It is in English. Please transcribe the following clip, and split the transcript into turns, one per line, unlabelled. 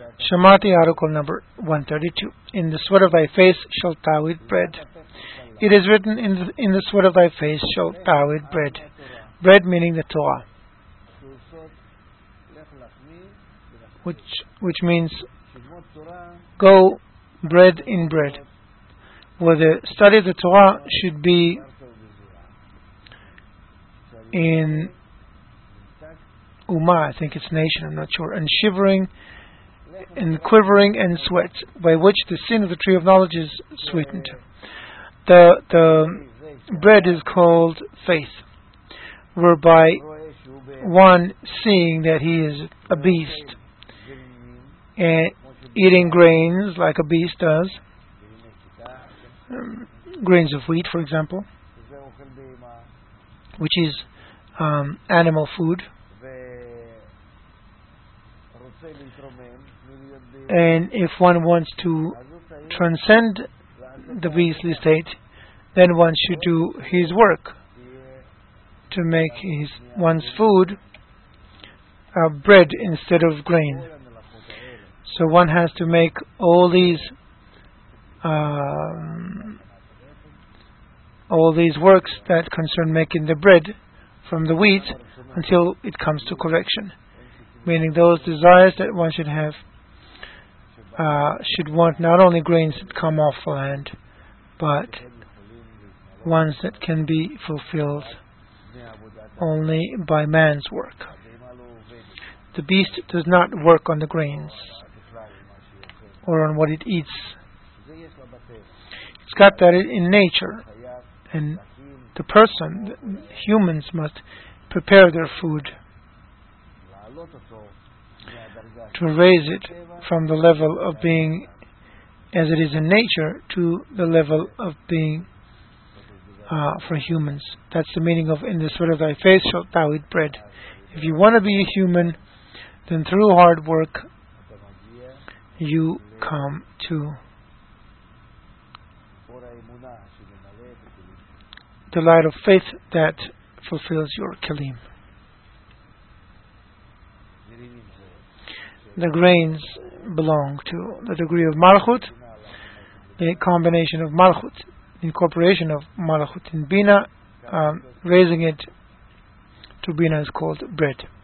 Shamati article number 132. In the sweat of thy face shalt thou eat bread. It is written, in the sweat of thy face shalt thou eat bread. Bread meaning the Torah, which means go bread in bread. Where the study of the Torah should be in Ummah, I think it's nation, I'm not sure, and shivering and quivering and sweat, by which the sin of the tree of knowledge is sweetened. The bread is called faith, whereby one seeing that he is a beast and eating grains like a beast does, grains of wheat, for example, which is animal food, and if one wants to transcend the beastly state, then one should do his work to make one's food bread instead of grain. So one has to make all these works that concern making the bread from the wheat until it comes to correction. Meaning those desires that one should have should want not only grains that come off the land, but ones that can be fulfilled only by man's work. The beast does not work on the grains or on what it eats. It's got that in nature, and the person, humans, must prepare their food to raise it from the level of being as it is in nature to the level of being for humans. That's the meaning of in the sweat of thy face shalt thou eat bread. If you want to be a human, then through hard work you come to the light of faith that fulfills your kelim. The grains belong to the degree of Malchut, the combination of Malchut, incorporation of Malchut in Bina, raising it to Bina is called bread.